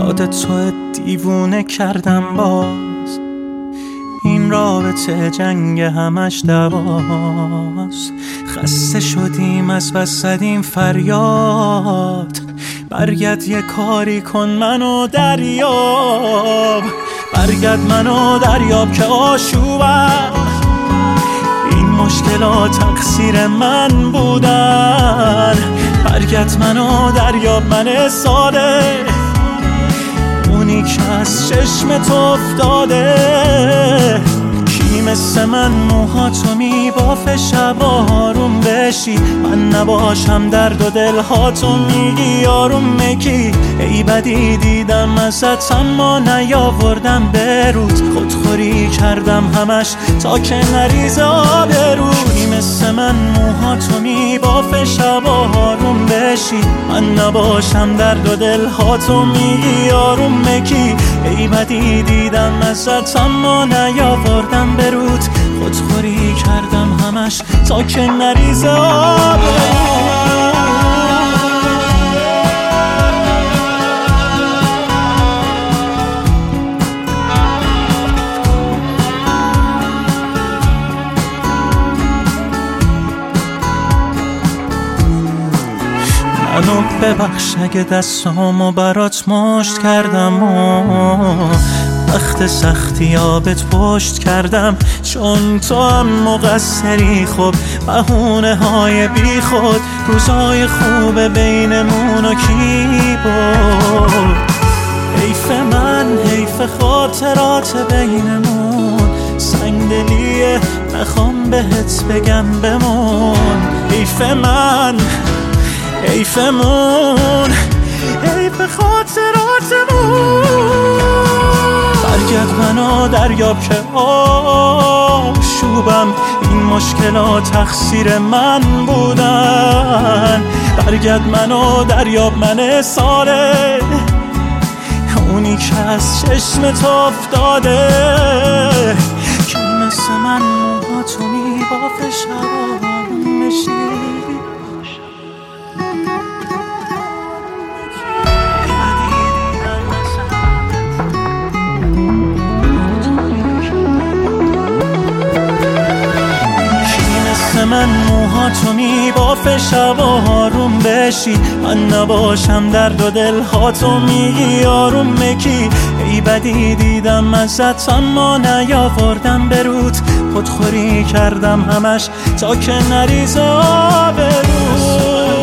یاد تو دیوونه کردم باز. این رابطه جنگ همش دواست. خسته شدیم از بس زدیم فریاد. برگرد یه کاری کن منو دریاب. برگرد منو دریاب که آشوبم. این مشکلات تقصیر من بودن. برگرد منو دریاب، من ساده اونی که از چشمت افتاده. کی مثل من موهاتو میبافه شب آروم بشی، من نباشم درد و دلهاتو میگی آروم مکی. ای بدی دیدم ازت اما نیاوردم برود. خودخوری کردم همش تا که نریزه آبرود. کی مثل من موهاتو میبافه شب آروم بشی، من نباشم درد و دلهاتو میگی آروم مکی. ای بدی دیدم ازت اما نیاوردم برود. خودخوری کردم همش تا که نریزه آبرود. منو ببخش اگه دستامو برات مشت کردم و وقت سختی آبت پشت کردم. چون تو هم مقصری، خب بهونه های بی خود. روزای خوب بینمونو کی بود؟ حیف من، حیف خاطرات بینمون. سنگدلیه نخوام بهت بگم بمون. حیف من، حیفمون، حیف خاطراتمون. برگرد منو دریاب که آشوبم. این مشکلات تقصیر من بودن. برگرد منو دریاب، من ساله اونی که از چشمت افتاده. کی مثل من موهاتو میبافه شب آروم بشی. من موهاتو میبافه شب آروم بشی، من نباشم درد و دلهاتو میگی آروم مکی. ای بدی دیدم ازت اما نیاوردم برود. خودخوری کردم همش تا که نریزه آبرود.